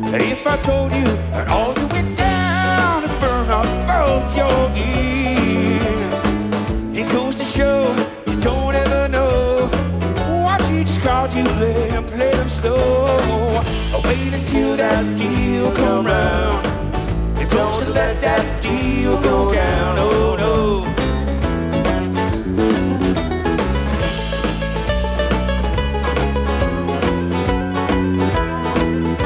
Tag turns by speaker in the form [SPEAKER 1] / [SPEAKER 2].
[SPEAKER 1] If I told you that all you went down and burn out both your ears, it goes to show you don't ever know. Watch each card you play and play them slow. Wait until that deal come round. Don't let that deal go down. Oh,